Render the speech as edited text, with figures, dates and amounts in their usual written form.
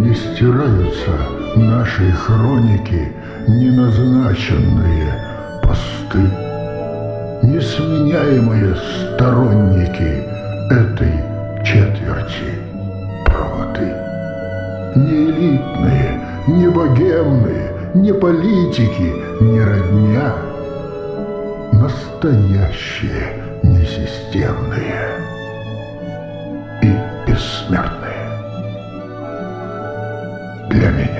Не стираются нашей хроники неназначенные посты, несменяемые сторонники этой четверти правоты. Не элитные, не богемные, не политики, не родня, настоящие несистемные и бессмертные для меня.